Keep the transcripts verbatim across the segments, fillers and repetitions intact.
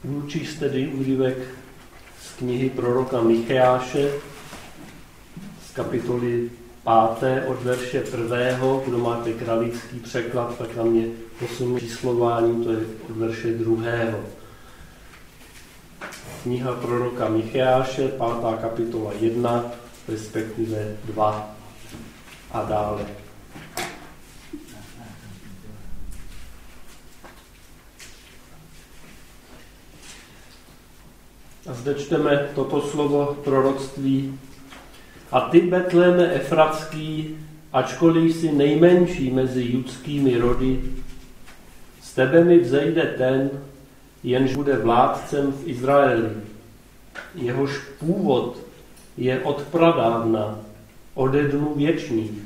Budu číst tedy úryvek z knihy proroka Micheáše z kapitoly páté od verše prvého. Kdo máte kralický překlad, tak tam je posunu číslování, to je od verše druhého. Kniha proroka Micheáše, pátá kapitola jedna, respektive dva a dále. A zde čteme toto slovo proroctví. A ty, Betléme Efratský, ačkoliv jsi nejmenší mezi judskými rody, z tebe mi vzejde ten, jenž bude vládcem v Izraeli. Jehož původ je od pradávna, ode dnů věčných.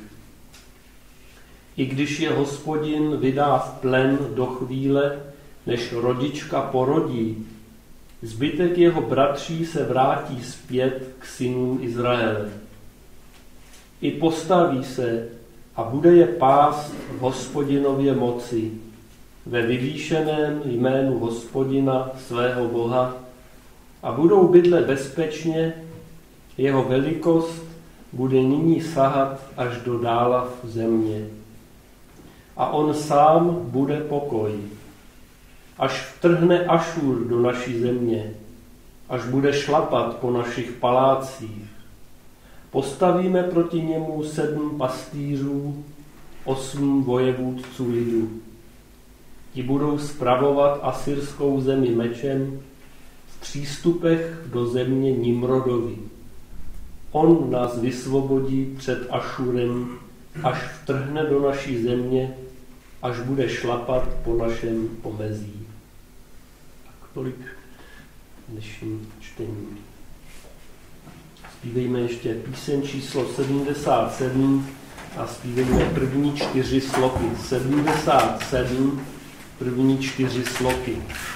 I když je Hospodin vydá v plen do chvíle, než rodička porodí, zbytek jeho bratří se vrátí zpět k synům Izraele. I postaví se a bude je pást v Hospodinově moci, ve vyvýšeném jménu Hospodina svého Boha, a budou bydlet bezpečně, jeho velikost bude nyní sahat až do dálav země. A on sám bude pokoj, až vtrhne Ašur do naší země, až bude šlapat po našich palácích. Postavíme proti němu sedm pastýřů, osm vojevůdců lidu. Ti budou spravovat asyrskou zemi mečem v přístupech do země Nimrodovi. On nás vysvobodí před Ašurem, až vtrhne do naší země, až bude šlapat po našem pomezí. Tak tolik dnešní čtení. Zpívejme ještě píseň číslo sedmdesát sedm a zpívejme první čtyři sloky. sedmdesát sedm, první čtyři sloky.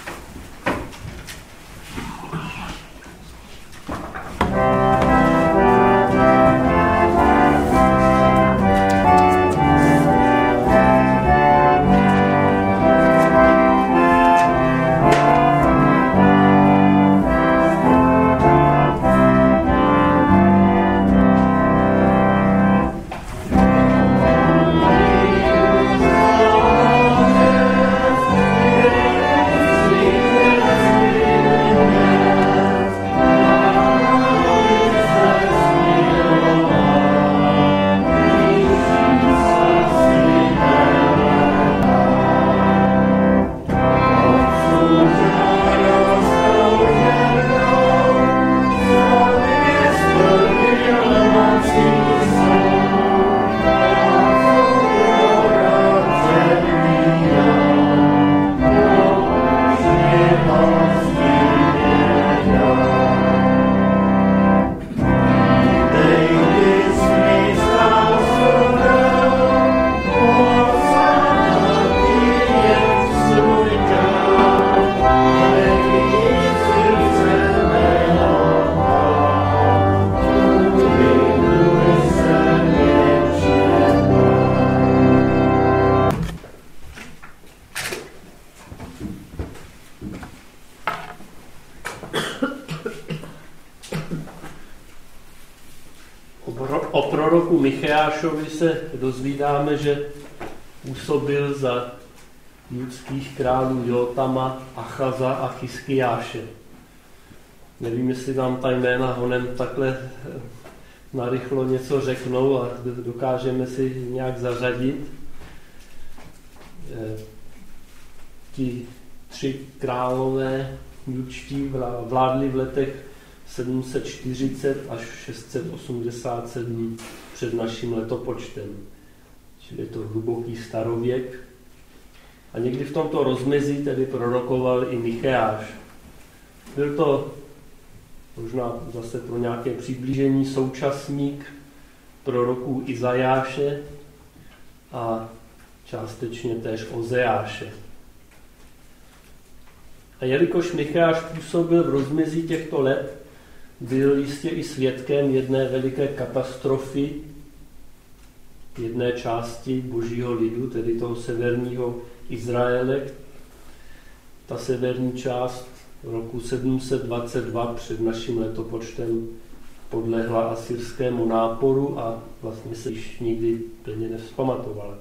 O proroku Micheášovi se dozvídáme, že působil za judských králů Jotama, Achaza a Chiskiáše. Nevím, jestli vám ta jména honem takhle narychlo něco řeknou a dokážeme si nějak zařadit. Ti tři králové judští vládli v letech sedm set čtyřicet až šest set osmdesát sedm před naším letopočtem. Čili je to hluboký starověk. A někdy v tomto rozmezí tedy prorokoval i Micheáš. Byl to možná zase pro nějaké přiblížení současník proroků Izajáše a částečně též Ozeáše. A jelikož Micheáš působil v rozmezí těchto let, byl jistě i svědkem jedné veliké katastrofy jedné části božího lidu, tedy toho severního Izraele. Ta severní část roku sedm set dvacet dva před naším letopočtem podlehla asyrskému náporu a vlastně se již nikdy plně nevzpamatovala.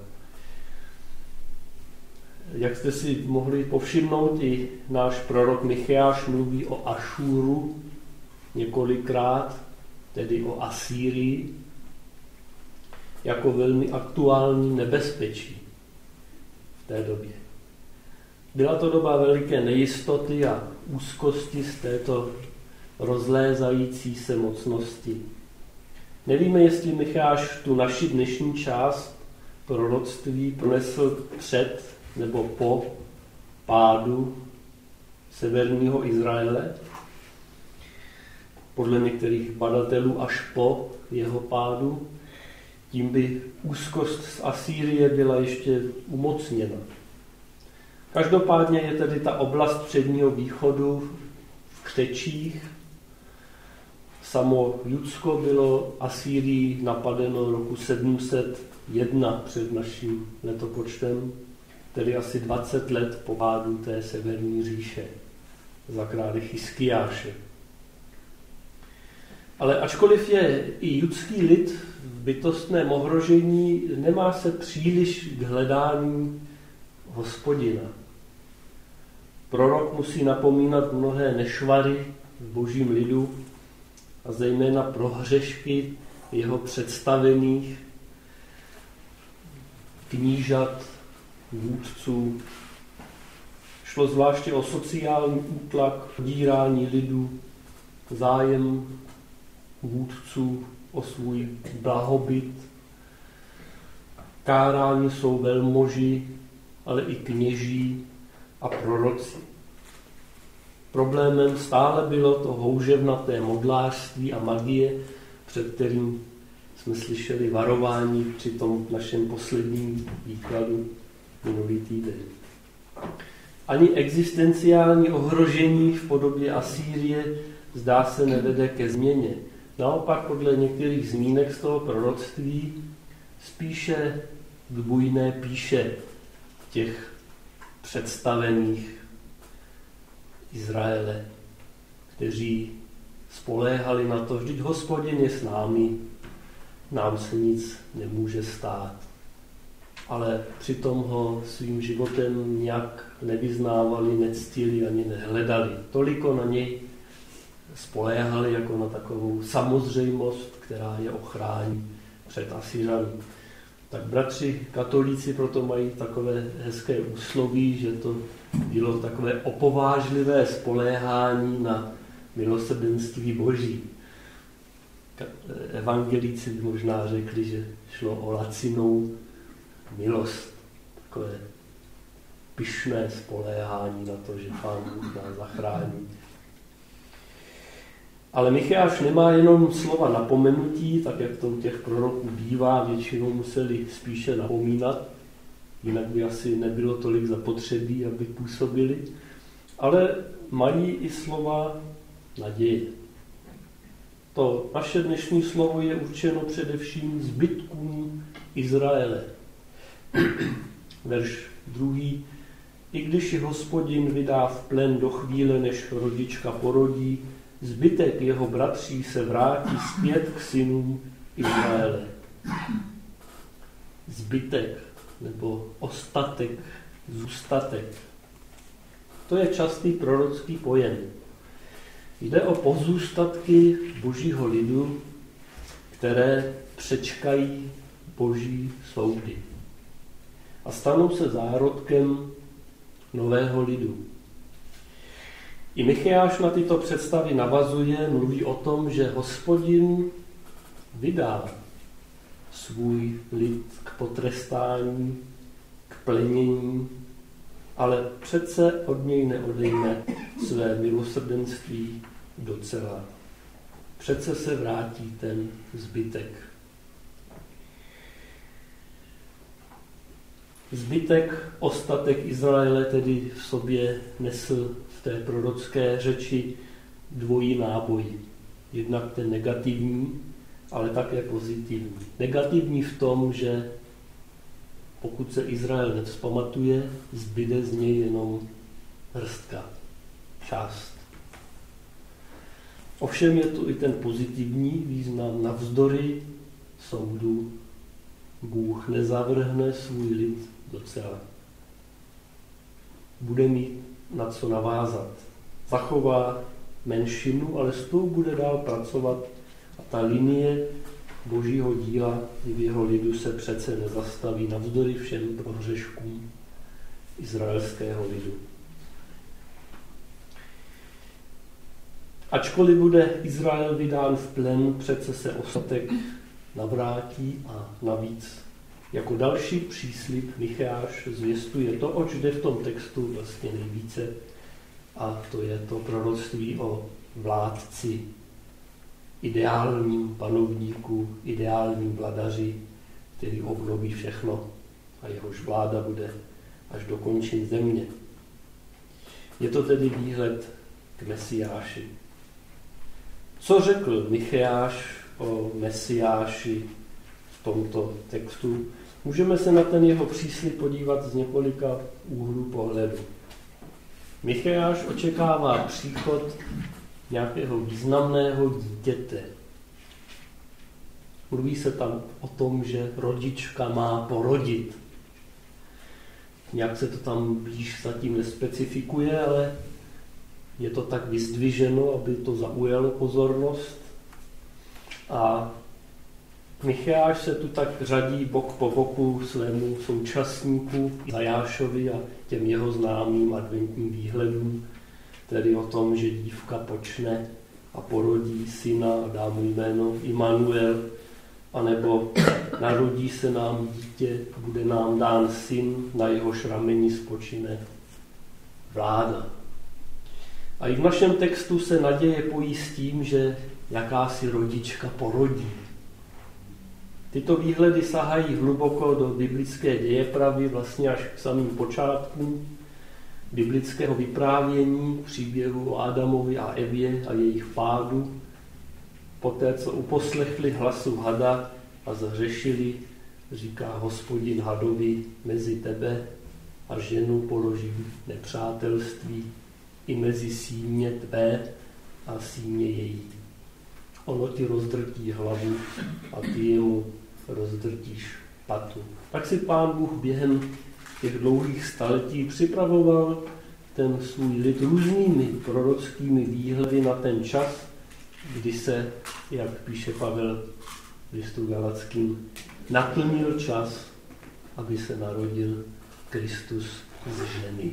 Jak jste si mohli povšimnout, i náš prorok Micheáš mluví o Ašúru několikrát, tedy o Asýrii, jako velmi aktuální nebezpečí v té době. Byla to doba veliké nejistoty a úzkosti z této rozlézající se mocnosti. Nevíme, jestli Micheáš tu naši dnešní část proroctví pronesl před nebo po pádu severního Izraele. Podle některých badatelů až po jeho pádu. Tím by úzkost z Asýrie byla ještě umocněna. Každopádně je tedy ta oblast předního východu v křečích. Samo Judsko bylo Asýrií napadeno roku sedm set jedna před naším letopočtem, tedy asi dvacet let po pádu té severní říše za krále Chiskiáše. Ale ačkoliv je i judský lid v bytostném ohrožení, nemá se příliš k hledání Hospodina. Prorok musí napomínat mnohé nešvary v božím lidu a zejména prohřešky jeho představených knížat, vůdců. Šlo zvláště o sociální útlak, odírání lidu, zájem vůdců o svůj blahobyt. Káráni jsou velmoži, ale i kněží a proroci. Problémem stále bylo to houževnaté modlářství a magie, před kterým jsme slyšeli varování při tom našem posledním výkladu minulý týden. Ani existenciální ohrožení v podobě Asýrie zdá se nevede ke změně. Naopak podle některých zmínek z toho proroctví spíše k bujné píše těch představených Izraele, kteří spoléhali na to, vždyť Hospodin je s námi, nám se nic nemůže stát. Ale přitom ho svým životem nějak nevyznávali, nectili ani nehledali. Toliko na něj spoléhali jako na takovou samozřejmost, která je ochrání před Asyřany. Tak bratři katolíci proto mají takové hezké úsloví, že to bylo takové opovážlivé spoléhání na milosrdenství Boží. Evangelíci by možná řekli, že šlo o lacinou milost, takové pyšné spoléhání na to, že Pán Bůh nás zachrání. Ale Micheáš nemá jenom slova napomenutí, tak jak to u těch proroků bývá, většinou museli spíše napomínat, jinak by asi nebylo tolik zapotřebí, aby působili, ale mají i slova naděje. To naše dnešní slovo je určeno především zbytkům Izraele. Verš druhý. I když je Hospodin vydá v plen do chvíle, než rodička porodí, zbytek jeho bratří se vrátí zpět k synům Izraele. Zbytek nebo ostatek, zůstatek. To je častý prorocký pojem. Jde o pozůstatky božího lidu, které přečkají boží soudy a stanou se zárodkem nového lidu. I Micheáš na tyto představy navazuje, mluví o tom, že Hospodin vydá svůj lid k potrestání, k plenění, ale přece od něj neodejme své milosrdenství docela. Přece se vrátí ten zbytek. Zbytek, ostatek Izraele tedy v sobě nesl v té prorocké řeči dvojí náboj. Jednak ten negativní, ale také pozitivní. Negativní v tom, že pokud se Izrael nevzpamatuje, zbyde z něj jenom hrstka, část Ovšem je tu i ten pozitivní význam. Navzdory soudu Bůh nezavrhne svůj lid docela. Bude mít na co navázat. Zachová menšinu, ale s tou bude dál pracovat a ta linie Božího díla i v jeho lidu se přece nezastaví navzdory všem prohřeškům izraelského lidu. Ačkoliv bude Izrael vydán v plen, přece se ostatek navrátí a navíc jako další příslib Micheáš zvěstuje to, oč jde v tom textu vlastně nejvíce, a to je to proroctví o vládci, ideálním panovníku, ideálním vladaři, který obnoví všechno a jehož vláda bude až do končin země. Je to tedy výhled k Mesiáši. Co řekl Micheáš o Mesiáši v tomto textu? Můžeme se na ten jeho příslib podívat z několika úhlů pohledu. Micheáš očekává příchod nějakého významného dítěte. Mluví se tam o tom, že rodička má porodit. Nějak se to tam blíž zatím nespecifikuje, ale je to tak vyzdviženo, aby to zaujalo pozornost. A Micheáš se tu tak řadí bok po boku svému současníku Izajášovi a těm jeho známým adventním výhledům, tedy o tom, že dívka počne a porodí syna a dá mu jméno Immanuel, anebo narodí se nám dítě, bude nám dán syn, na jehož rameni spočine vláda. A i v našem textu se naděje pojí s tím, že jakási rodička porodí. Tyto výhledy sahají hluboko do biblické dějepravy, vlastně až k samým počátkům biblického vyprávění, příběhu o Adamovi a Evě a jejich pádu. Poté, co uposlechli hlasu hada a zahřešili, říká Hospodin hadovi, mezi tebe a ženu položím nepřátelství, i mezi símě tvé a símě její. Ono ti rozdrtí hlavu a ty jemu rozdrtíš patu. Tak si Pán Bůh během těch dlouhých staletí připravoval ten svůj lid různými prorockými výhledy na ten čas, kdy se, jak píše Pavel v listu Galackým, naplnil čas, aby se narodil Kristus z ženy.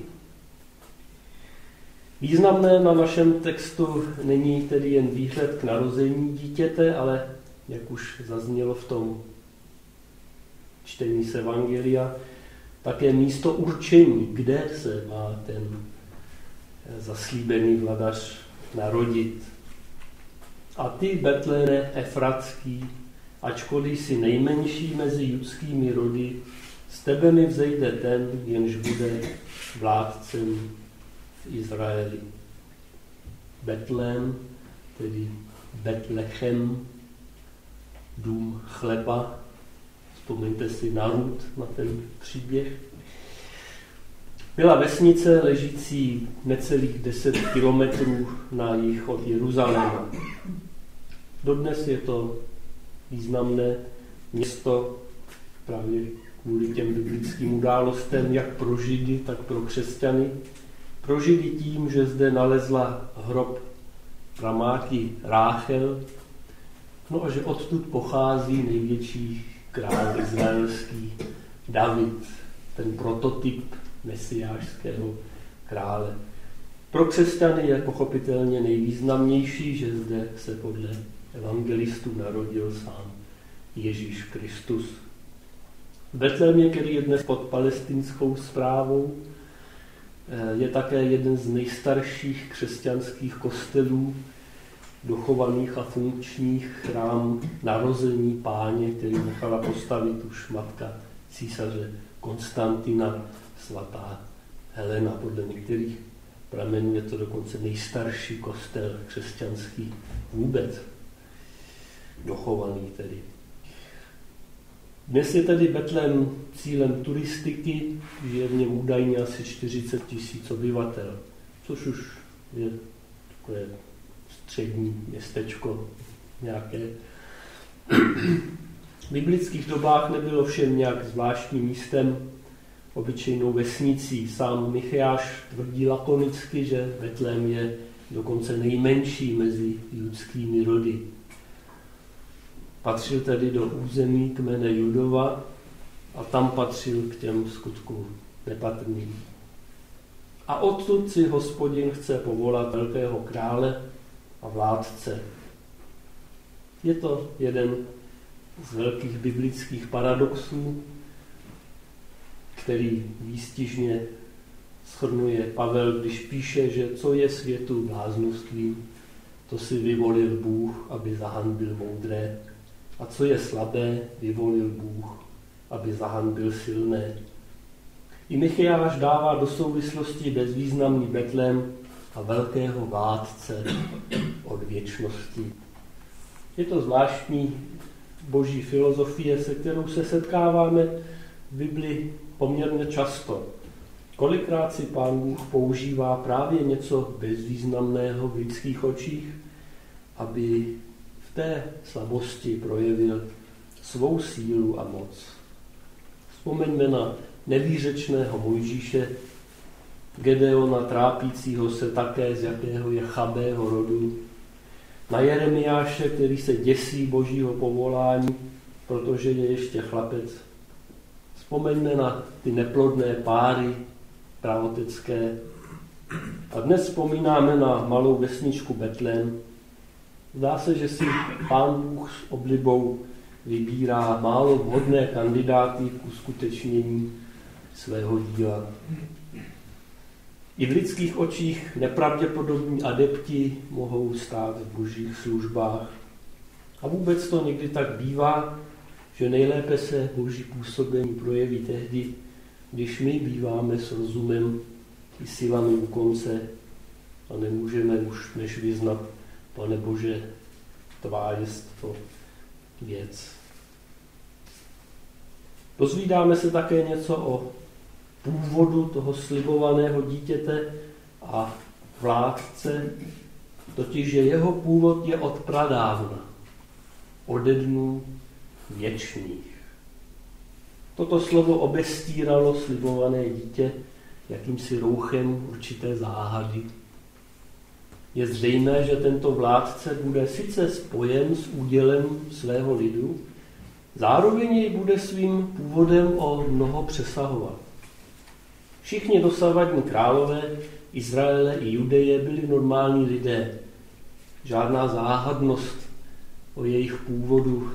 Významné na našem textu není tedy jen výhled k narození dítěte, ale, jak už zaznělo v tom čtení z Evangelia, také místo určení, kde se má ten zaslíbený vladař narodit. A ty, Betléme Efratský, ačkoliv jsi nejmenší mezi judskými rody, z tebe mi vzejde ten, jenž bude vládcem v Izraeli. Betlém, tedy Betlechem, dům chleba. Vzpomeňte si na Rut, na ten příběh. Byla vesnice ležící necelých deset kilometrů na jih od Jeruzaléma. Dodnes je to významné město právě kvůli těm biblickým událostem, jak pro Židy, tak pro křesťany. Pro Židy tím, že zde nalezla hrob pramáky Ráchel, no a že odtud pochází největší král izraelský David, ten prototyp mesiášského krále. Pro křesťany je pochopitelně nejvýznamnější, že zde se podle evangelistů narodil sám Ježíš Kristus. Betlémě, který je dnes pod palestinskou správou, je také jeden z nejstarších křesťanských kostelů, dochovaných a funkčních, chrám narození Páně, který nechala postavit už matka císaře Konstantina, svatá Helena. Podle některých pramenů je to dokonce nejstarší kostel křesťanský vůbec, dochovaný tedy. Dnes je tedy Betlém cílem turistiky, žije v něm údajně asi čtyřicet tisíc obyvatel, což už je takové střední městečko nějaké. V biblických dobách nebylo všem nějak zvláštním místem, obyčejnou vesnicí. Sám Micheáš tvrdí lakonicky, že Betlém je dokonce nejmenší mezi judskými rody. Patřil tedy do území kmene Judova a tam patřil k těm skutku nepatrným. A odtud si Hospodin chce povolat velkého krále a vládce. Je to jeden z velkých biblických paradoxů, který výstižně shrnuje Pavel, když píše, že co je světu bláznovstvím, to si vyvolil Bůh, aby zahanbil moudré. A co je slabé, vyvolil Bůh, aby zahanbil silné. I Micheáš dává do souvislosti bezvýznamný Betlém a velkého vládce od věčnosti. Je to zvláštní boží filozofie, se kterou se setkáváme v Bibli poměrně často. Kolikrát si Pán Bůh používá právě něco bezvýznamného v lidských očích, aby v té slabosti projevil svou sílu a moc. Vzpomeňme na nevýřečného Mojžíše, Gedeona trápícího se také, z jakého je chabého rodu, na Jeremiáše, který se děsí božího povolání, protože je ještě chlapec. Vzpomeňme na ty neplodné páry praotecké. A dnes vzpomínáme na malou vesničku Betlém. Zdá se, že si Pán Bůh s oblibou vybírá málo vhodné kandidáty k uskutečnění svého díla. I v lidských očích nepravděpodobní adepti mohou stát v božích službách. A vůbec to někdy tak bývá, že nejlépe se boží působení projeví tehdy, když my býváme s rozumem i silami u konce a nemůžeme už než vyznat, Pane Bože, tvá jest to věc. Dozvídáme se také něco o původu toho slibovaného dítěte a vládce, totiž že jeho původ je od pradávna, ode dnů věčných. Toto slovo obestíralo slibované dítě jakýmsi rouchem určité záhady. Je zřejmé, že tento vládce bude sice spojen s údělem svého lidu, zároveň jej bude svým původem o mnoho přesahovat. Všichni dosavadní králové Izraele i Judeje byli normální lidé. Žádná záhadnost o jejich původu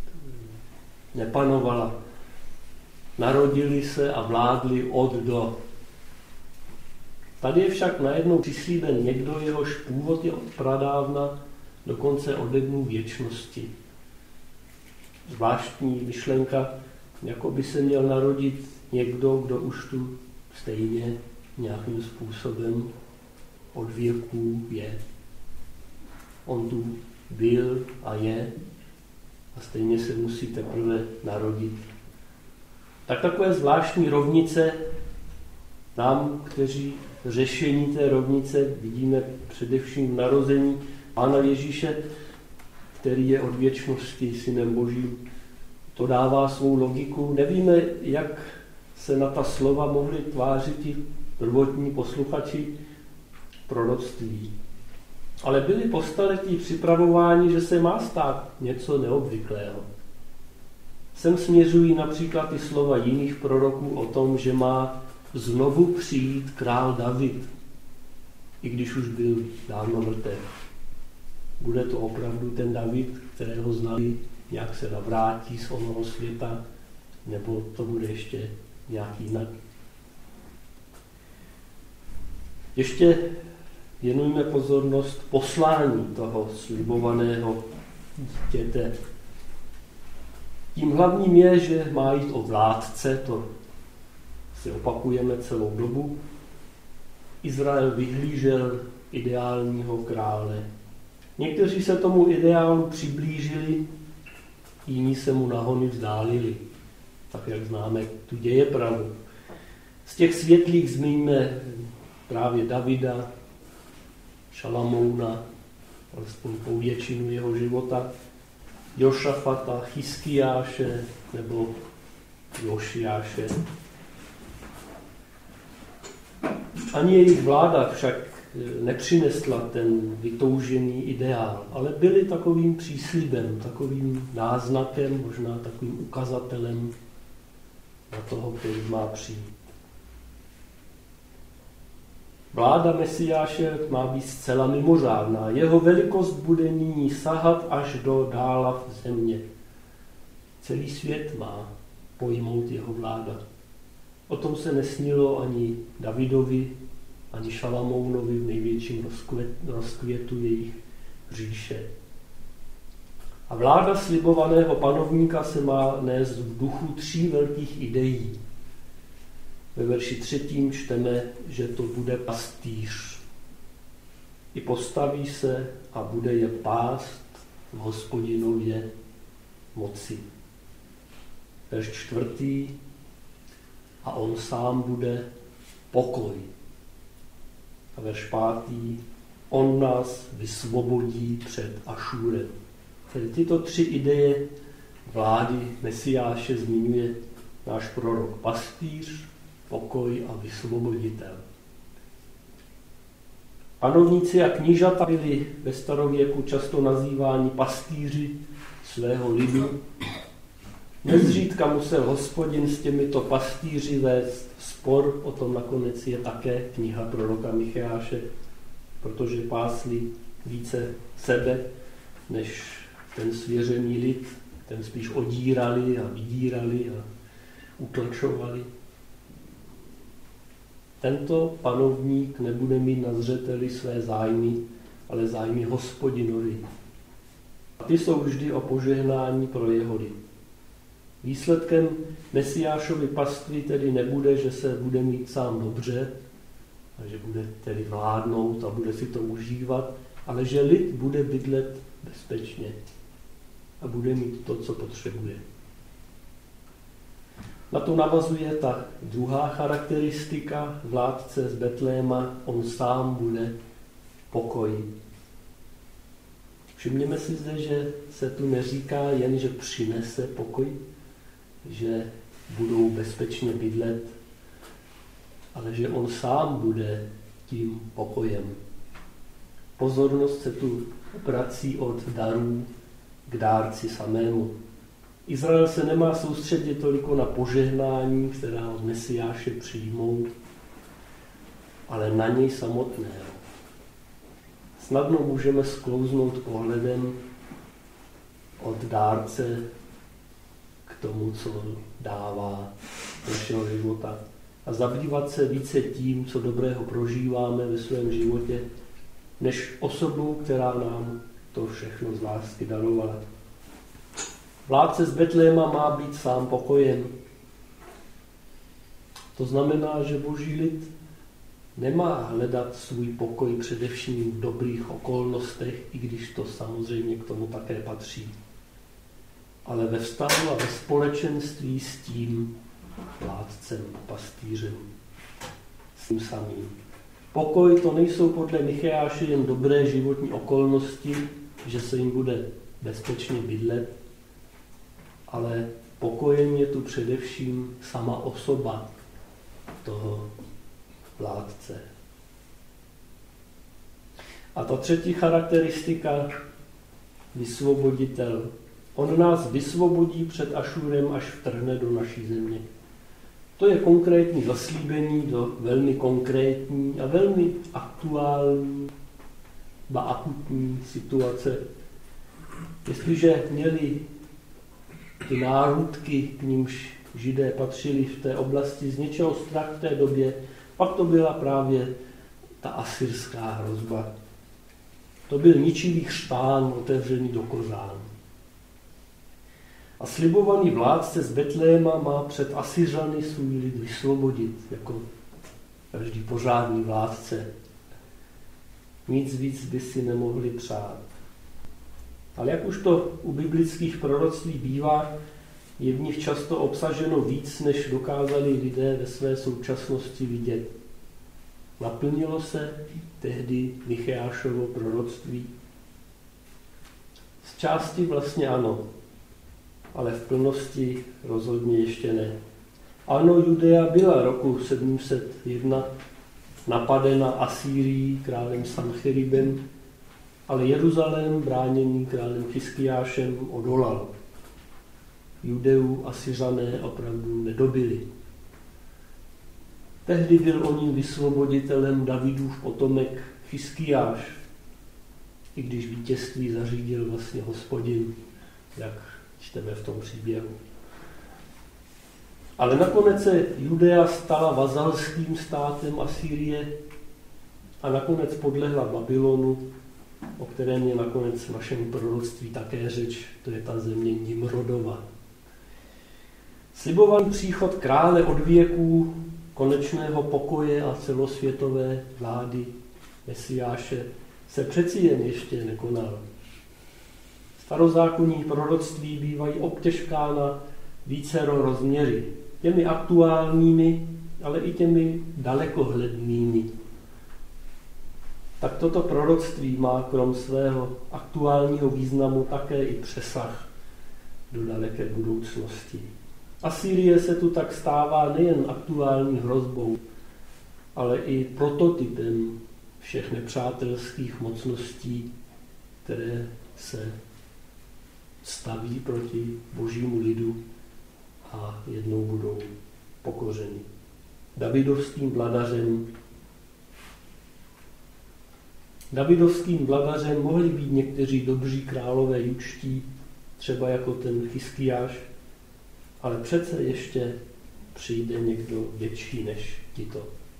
nepanovala. Narodili se a vládli od do. Tady je však najednou přislíben někdo, jehož původ je od pradávna, dokonce ode dnů věčnosti. Zvláštní myšlenka, jako by se měl narodit někdo, kdo už tu stejně nějakým způsobem od věků je. On tu byl a je a stejně se musí teprve narodit. Tak takové zvláštní rovnice nám, kteří řešení té rovnice vidíme především v narození Pána Ježíše, který je od věčnosti synem Božím. To dává svou logiku. Nevíme, jak se na ta slova mohli tvářit i prvotní posluchači proroctví. Ale byli po staletí připravováni, že se má stát něco neobvyklého. Sem směřují například i slova jiných proroků o tom, že má znovu přijít král David, i když už byl dávno mrtev. Bude to opravdu ten David, kterého znali, jak se navrátí z onoho světa, nebo to bude ještě nějak jinak. Ještě věnujme pozornost poslání toho slibovaného dítěte. Tím hlavním je, že má jít o vládce, to si opakujeme celou dobu. Izrael vyhlížel ideálního krále. Někteří se tomu ideálu přiblížili, jiní se mu nahony vzdálili. Tak jak známe tu dějepravu. Z těch světlých zmiňme právě Davida, Šalamouna, alespoň po většinu jeho života, Jošafata, Chiskiáše nebo Jošiáše. Ani jejich vláda však nepřinesla ten vytoužený ideál, ale byli takovým příslibem, takovým náznakem, možná takovým ukazatelem na toho, který má přijít. Vláda Mesiáše má být zcela mimořádná. Jeho velikost bude nyní sahat až do dálav země. Celý svět má pojmout jeho vláda. O tom se nesnilo ani Davidovi, ani Šalamounovi v největším rozkvětu jejich říše. A vláda slibovaného panovníka se má nést v duchu tří velkých ideí. Ve verši třetím čteme, že to bude pastýř. I postaví se a bude je pást v Hospodinově moci. Verš čtvrtý, a on sám bude pokoj. A verš pátý, on nás vysvobodí před Ašúrem. Tedy tyto tři ideje vlády Mesiáše zmiňuje náš prorok: pastýř, pokoj a vysvoboditel. Panovníci a knížata byli ve starověku často nazýváni pastýři svého lidu. Nezřídka musel Hospodin s těmito pastýři vést spor, o tom nakonec je také kniha proroka Micheáše, protože pásli více sebe, než ten svěřený lid, ten spíš odírali a vydírali a utlačovali. Tento panovník nebude mít na zřeteli své zájmy, ale zájmy Hospodinovi. A ty jsou vždy o požehnání pro jeho lid. Výsledkem Mesiášovy pastvy tedy nebude, že se bude mít sám dobře, a že bude tedy vládnout a bude si to užívat, ale že lid bude bydlet bezpečně a bude mít to, co potřebuje. Na to navazuje ta druhá charakteristika vládce z Betléma, on sám bude pokoj. Všimněme si zde, že se tu neříká jen, že přinese pokoj, že budou bezpečně bydlet, ale že on sám bude tím pokojem. Pozornost se tu obrací od darů k dárci samému. Izrael se nemá soustředit toliko na požehnání, která od Mesiáše přijmou, ale na něj samotného. Snadno můžeme sklouznout pohledem od dárce k tomu, co dává našeho života a zabývat se více tím, co dobrého prožíváme ve svém životě, než osobou, která nám to všechno z lásky darovala. Vládce z Betléma má být sám pokojem. To znamená, že boží lid nemá hledat svůj pokoj především v dobrých okolnostech, i když to samozřejmě k tomu také patří. Ale ve vztahu a ve společenství s tím vládcem, pastýřem, s tím samým. Pokoj to nejsou podle Micheáše jen dobré životní okolnosti, že se jim bude bezpečně bydlet, ale pokojem je tu především sama osoba toho vládce. A ta třetí charakteristika, vysvoboditel. On nás vysvobodí před Ašurem, až vtrhne do naší země. To je konkrétní zaslíbení do velmi konkrétní a velmi aktuální, ba akutní situace. Jestliže měli ty národky, k nímž Židé patřili v té oblasti, z něčeho strach v té době, pak to byla právě ta asyrská hrozba. To byl ničivý chřtán otevřený do kořán. A slibovaný vládce z Betléma má před Asyřany svůj lid vysvobodit, jako každý pořádný vládce. Nic víc by si nemohli přát. Ale jak už to u biblických proroctví bývá, je v nich často obsaženo víc, než dokázali lidé ve své současnosti vidět. Naplnilo se tehdy Micheášovo proroctví. části vlastně ano, ale v plnosti rozhodně ještě ne. Ano, Judea byla roku sedm set jedna napadena Asýrií králem Sancheribem, ale Jeruzalém bráněný králem Chiskiášem odolal. Judeu Asyřané opravdu nedobili. Tehdy byl o ním vysvoboditelem Davidův potomek Chiskiáš, i když vítězství zařídil vlastně Hospodin, jak čteme v tom příběhu. Ale nakonec se Judea stala vazalským státem Asýrie a nakonec podlehla Babylonu, o kterém je nakonec v našem proroctví také řeč, to je ta země Nimrodova. Slibovaný příchod krále od věků, konečného pokoje a celosvětové vlády Mesiáše se přeci jen ještě nekonal. Starozákonní proroctví bývají obtěžkána vícero rozměry, těmi aktuálními, ale i těmi dalekohlednými. Tak toto proroctví má krom svého aktuálního významu také i přesah do daleké budoucnosti. Asýrie se tu tak stává nejen aktuální hrozbou, ale i prototypem všech nepřátelských mocností, které se staví proti božímu lidu a jednou budou pokořeni. Davidovským vladařem Davidovským vladařem mohli být někteří dobří králové judští, třeba jako ten Chiskiáš, ale přece ještě přijde někdo větší než tito.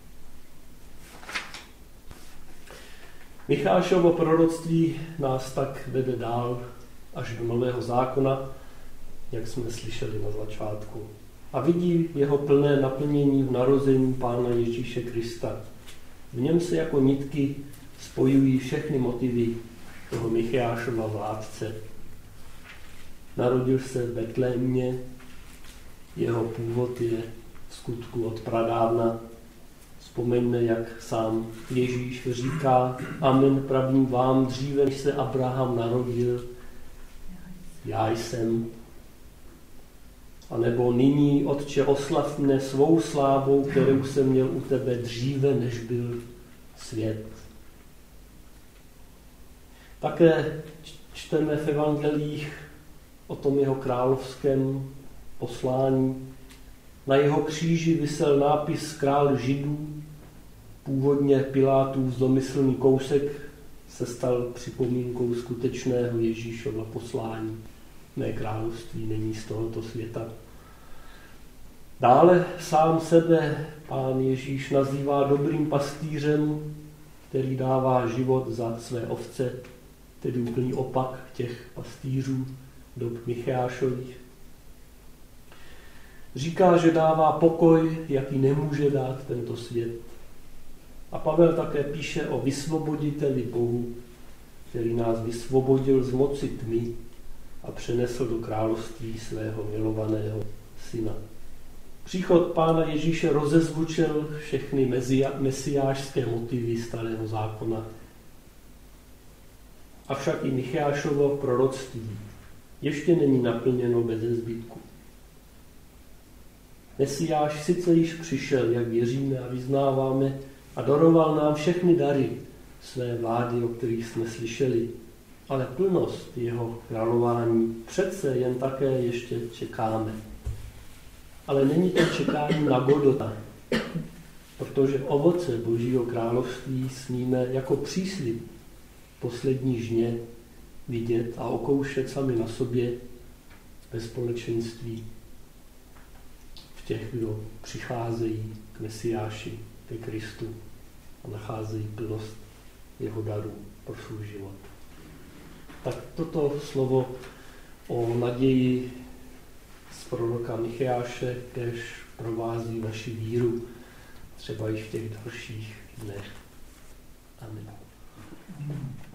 Michášovo proroctví nás tak vede dál až do Nového zákona, jak jsme slyšeli na začátku. A vidí jeho plné naplnění v narození Pána Ježíše Krista. V něm se jako nitky spojují všechny motivy toho Michášova vládce. Narodil se v Betlémě, jeho původ je v skutku od pradávna. Vzpomeňme, jak sám Ježíš říká: Amen, pravím vám, dříve než se Abraham narodil, já jsem. A nebo nyní, Otče, oslav mne svou slávou, kterou jsem měl u tebe dříve, než byl svět. Také čteme v evangelích o tom jeho královském poslání. Na jeho kříži visel nápis Král Židů. Původně Pilátův domyslný kousek se stal připomínkou skutečného Ježíšova poslání. Mé království není z tohoto světa. Dále sám sebe Pán Ježíš nazývá dobrým pastýřem, který dává život za své ovce, tedy úplný opak těch pastýřů dob Michášových. Říká, že dává pokoj, jaký nemůže dát tento svět. A Pavel také píše o vysvoboditeli Bohu, který nás vysvobodil z moci tmy a přenesl do království svého milovaného syna. Příchod Pána Ježíše rozezvučil všechny mesiášské motivy starého zákona. Avšak i Michášovo proroctví ještě není naplněno beze zbytku. Mesiáš sice již přišel, jak věříme a vyznáváme, a daroval nám všechny dary své vlády, o kterých jsme slyšeli, ale plnost jeho králování přece jen také ještě čekáme. Ale není to čekání na Godota, protože ovoce Božího království smíme jako příslib poslední žně vidět a okoušet sami na sobě ve společenství v těch, kdo přicházejí k Mesiáši, ke Kristu a nacházejí plnost jeho darů pro svůj život. Tak toto slovo o naději z proroka Micháše kéž provází naši víru, třeba i v těch dalších dnech. Amen.